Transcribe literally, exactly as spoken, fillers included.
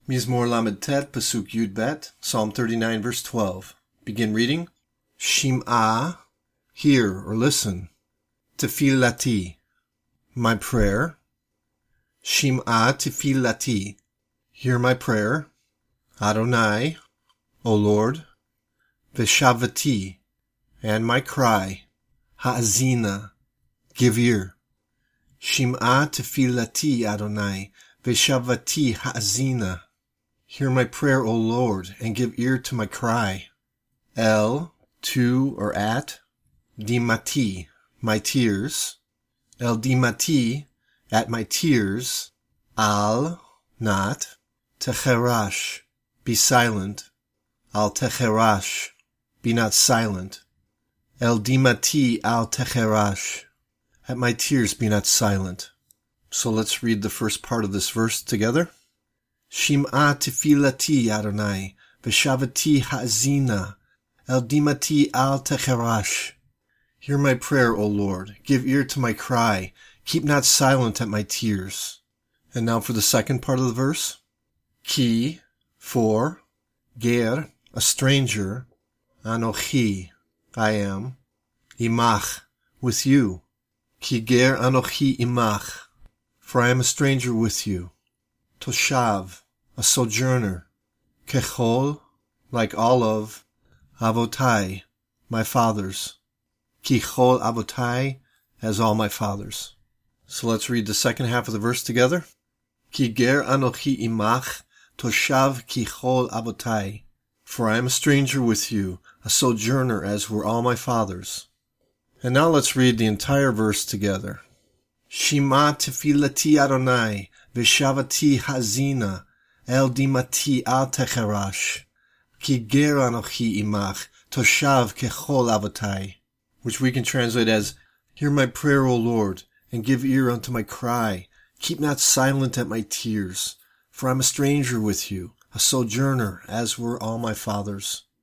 Mizmor Lamed Tet, Pasuk Yud Bet, Psalm thirty-nine, verse twelve. Begin reading. Shim'ah, hear or listen. Tefillati, my prayer. Shim'ah tefillati, hear my prayer. Adonai, O Lord. Veshavati, and my cry. Ha'azina, give ear. Shim'ah tefillati, Adonai. Veshavati ha'azina, hear my prayer, O Lord, and give ear to my cry. El, to or at. Dimati, my tears. El dimati, at my tears. Al, not. Techerash, be silent. Al techerash, be not silent. El dimati al techerash, at my tears be not silent. So let's read the first part of this verse together. Shim'ah tefillati, Adonai, veshavati ha'azina, el dimati al techerash. Hear my prayer, O Lord. Give ear to my cry. Keep not silent at my tears. And now for the second part of the verse. Ki, for, ger, a stranger, anochi, I am, imach, with you. Ki ger anochi imach, for I am a stranger with you. Toshav, a sojourner. Kechol, like all of. Avotai, my fathers. Kichol avotai, as all my fathers. So let's read the second half of the verse together. Ki ger anochi imach, toshav kichol avotai. For I am a stranger with you, a sojourner as were all my fathers. And now let's read the entire verse together. Shima tefillati Adonai, veshavati hazina, el dimati al techerash, ki ger anochi imach, toshav kechol avotai, which we can translate as, hear my prayer, O Lord, and give ear unto my cry. Keep not silent at my tears, for I am a stranger with you, a sojourner, as were all my fathers.